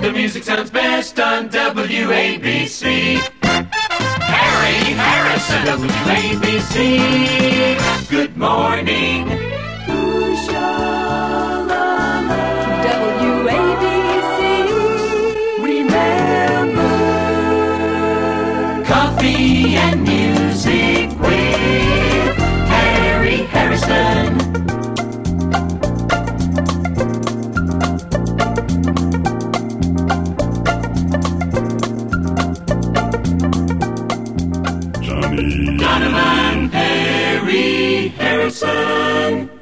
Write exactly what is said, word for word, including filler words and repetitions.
The music sounds best on W A B C. Harry Harrison, W A B C. Good morning. W A B C. Remember, coffee and music with Harry Harrison. Johnny Donovan, Harry Harrison.